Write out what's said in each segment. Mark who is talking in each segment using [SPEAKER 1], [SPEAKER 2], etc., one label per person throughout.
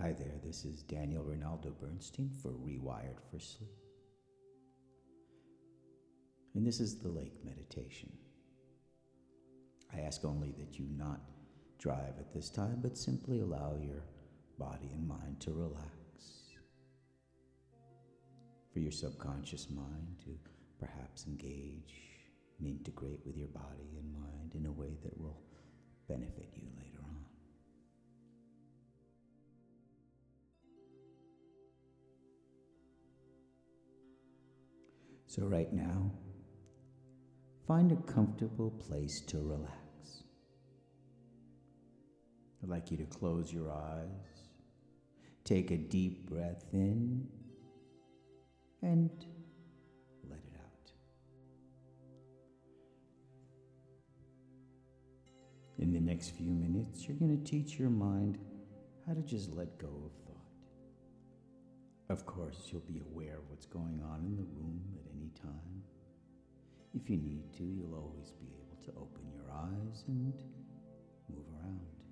[SPEAKER 1] Hi there, this is Daniel Ronaldo Bernstein for Rewired for Sleep. And this is the lake meditation. I ask only that you not drive at this time, but simply allow your body and mind to relax. For your subconscious mind to perhaps engage and integrate with your body and mind in a way that will benefit you later on. So right now, find a comfortable place to relax. I'd like you to close your eyes, take a deep breath in, and let it out. In the next few minutes, you're going to teach your mind how to just let go of thought. Of course, you'll be aware of what's going on in the room at any time. If you need to, you'll always be able to open your eyes and move around.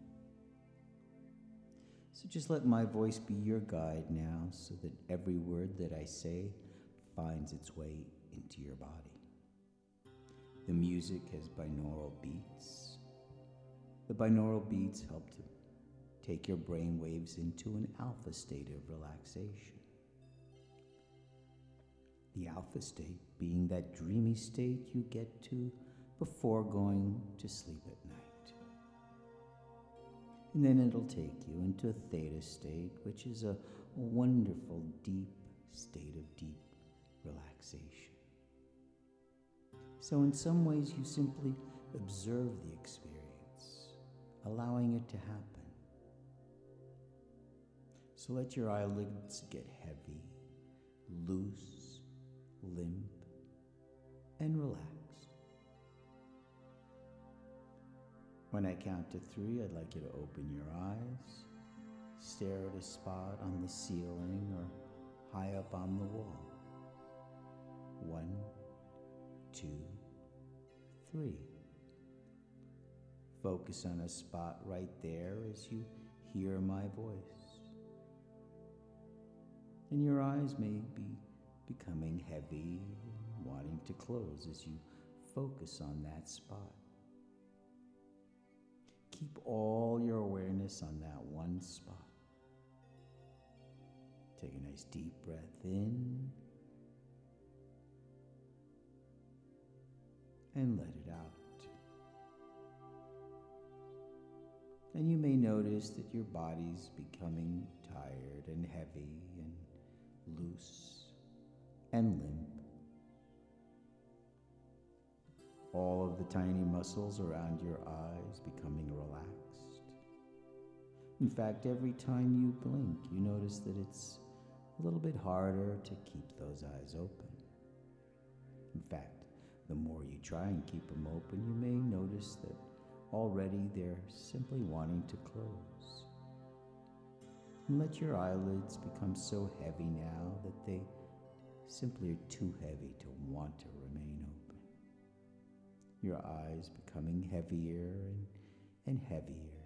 [SPEAKER 1] So just let my voice be your guide now so that every word that I say finds its way into your body. The music has binaural beats. The binaural beats help to take your brain waves into an alpha state of relaxation. The alpha state being that dreamy state you get to before going to sleep at night. And then it'll take you into a theta state, which is a wonderful, deep state of deep relaxation. So in some ways, you simply observe the experience, allowing it to happen. So let your eyelids get heavy, loose, limp, and relaxed. When I count to 3, I'd like you to open your eyes, stare at a spot on the ceiling or high up on the wall. 1, 2, 3. Focus on a spot right there as you hear my voice. And your eyes may be becoming heavy, wanting to close as you focus on that spot. Keep all your awareness on that one spot. Take a nice deep breath in and let it out. And you may notice that your body's becoming tired and heavy and loose and limp. All of the tiny muscles around your eyes becoming relaxed. In fact, every time you blink, you notice that it's a little bit harder to keep those eyes open. In fact, the more you try and keep them open, you may notice that already they're simply wanting to close. And let your eyelids become so heavy now that they simply are too heavy to want to remain open. Your eyes becoming heavier and heavier.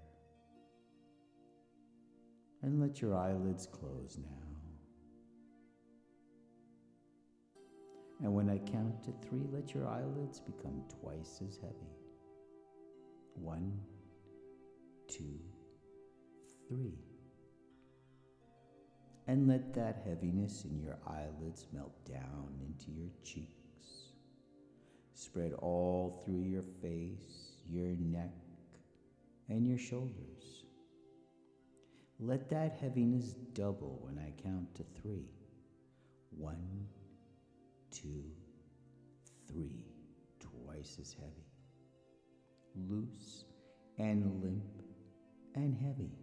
[SPEAKER 1] And let your eyelids close now. And when I count to 3, let your eyelids become twice as heavy. 1, 2, 3. And let that heaviness in your eyelids melt down into your cheeks. Spread all through your face, your neck, and your shoulders. Let that heaviness double when I count to 3. 1, 2, 3. Twice as heavy. Loose and limp and heavy.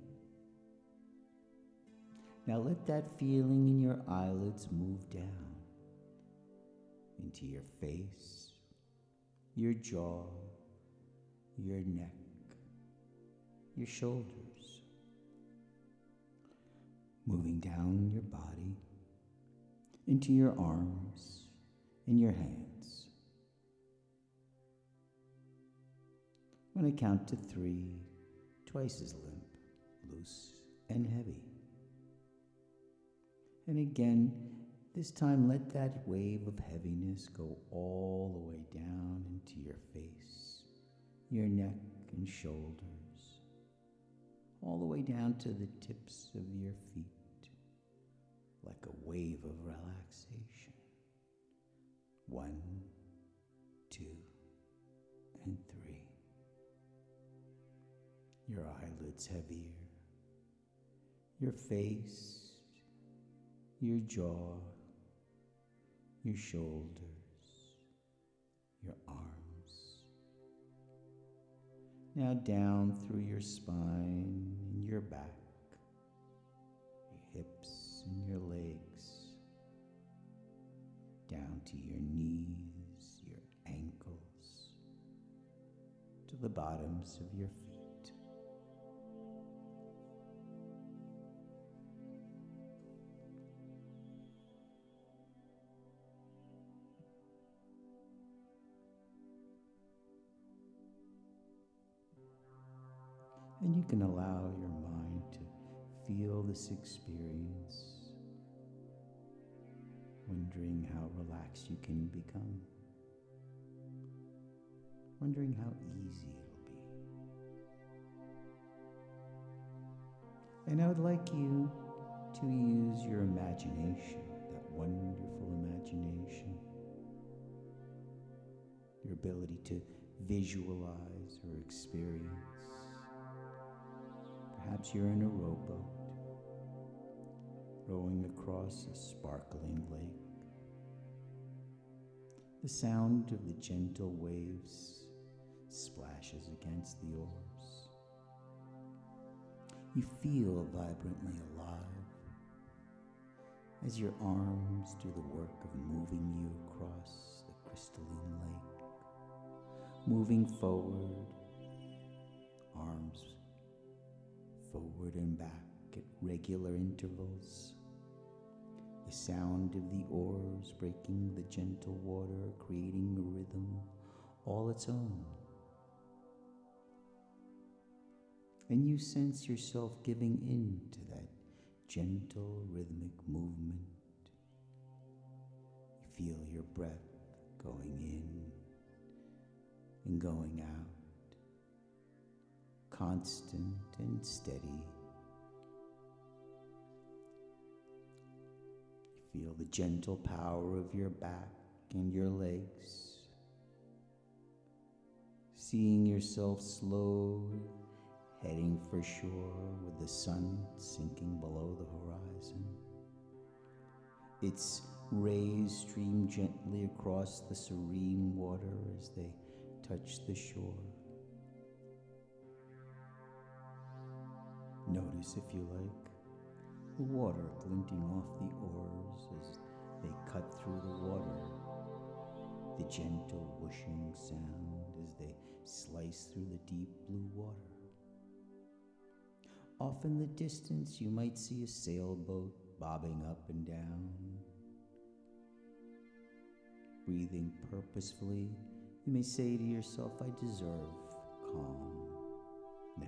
[SPEAKER 1] Now let that feeling in your eyelids move down into your face, your jaw, your neck, your shoulders, moving down your body into your arms and your hands. When I count to 3, twice as limp, loose, and heavy. And again, this time let that wave of heaviness go all the way down into your face, your neck and shoulders, all the way down to the tips of your feet, like a wave of relaxation. 1, 2, and 3. Your eyelids heavier, your face, your jaw, your shoulders, your arms. Now down through your spine and your back, your hips and your legs, down to your knees, your ankles, to the bottoms of your feet. And you can allow your mind to feel this experience, wondering how relaxed you can become, wondering how easy it'll be. And I would like you to use your imagination, that wonderful imagination, your ability to visualize or experience. Perhaps you're in a rowboat, rowing across a sparkling lake. The sound of the gentle waves splashes against the oars. You feel vibrantly alive as your arms do the work of moving you across the crystalline lake, moving forward, arms forward and back at regular intervals. The sound of the oars breaking the gentle water, creating a rhythm all its own. And you sense yourself giving in to that gentle rhythmic movement. You feel your breath going in and going out, constant and steady. You feel the gentle power of your back and your legs, seeing yourself slowly heading for shore with the sun sinking below the horizon. Its rays stream gently across the serene water as they touch the shore. Notice, if you like, the water glinting off the oars as they cut through the water, the gentle whooshing sound as they slice through the deep blue water. Off in the distance, you might see a sailboat bobbing up and down. Breathing purposefully, you may say to yourself, I deserve calm now.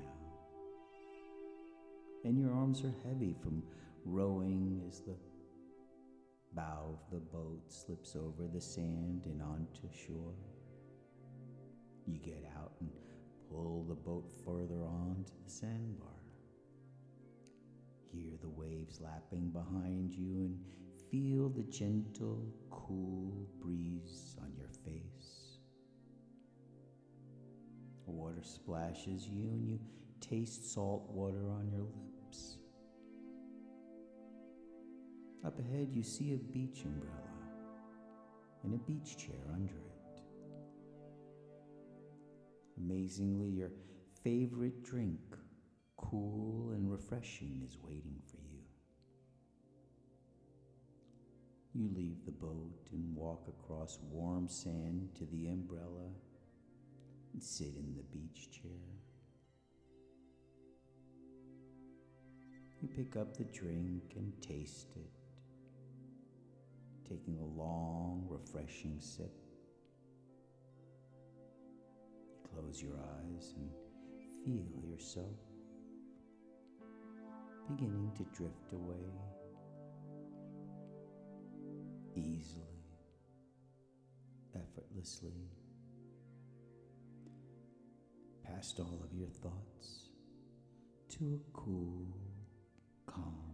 [SPEAKER 1] And your arms are heavy from rowing as the bow of the boat slips over the sand and onto shore. You get out and pull the boat further onto the sandbar. Hear the waves lapping behind you and feel the gentle, cool breeze on your face. The water splashes you and you taste salt water on your lips. Up ahead you see a beach umbrella and a beach chair under it. Amazingly, your favorite drink, cool and refreshing, is waiting for you. You leave the boat and walk across warm sand to the umbrella and sit in the beach chair. You pick up the drink and taste it, taking a long, refreshing sip. You close your eyes and feel yourself beginning to drift away easily, effortlessly, past all of your thoughts to a cool, calm